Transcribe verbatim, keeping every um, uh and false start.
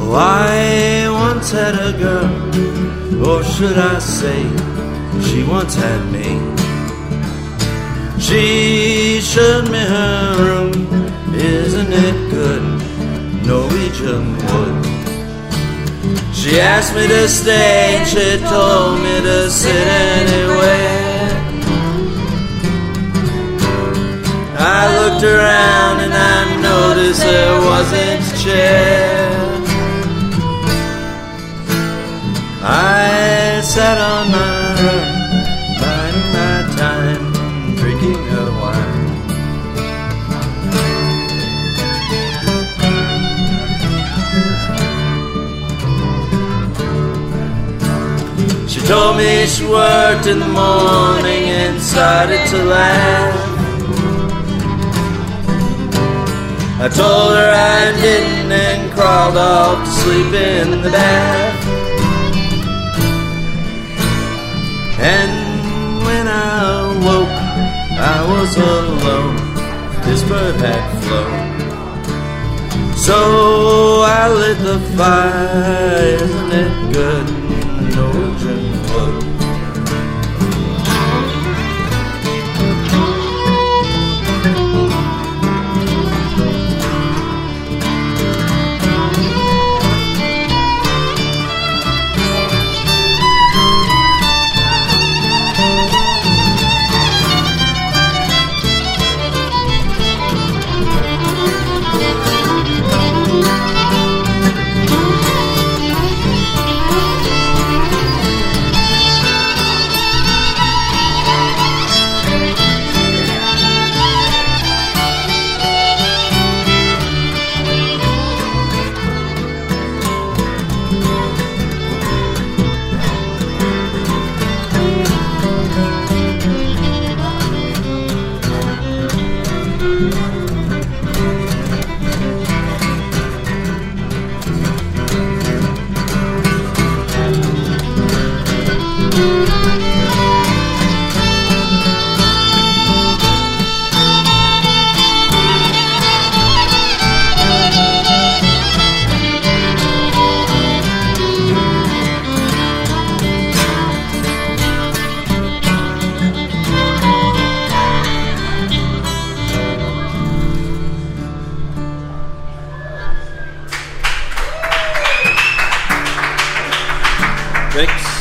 Oh, I once had a girl, or should I say, she once had me. She showed me her room, isn't it good, Norwegian wood. She asked me to stay and she told me to sit anywhere. I looked around and I noticed there wasn't a chair. I sat on my rug, biding my time, drinking her wine. She told me she worked in the morning and started to laugh. I told her I didn't and crawled off to sleep in the bath. And when I awoke, I was alone, this bird had flown. So I lit the fire, isn't it good, Norwegian wood. Thanks.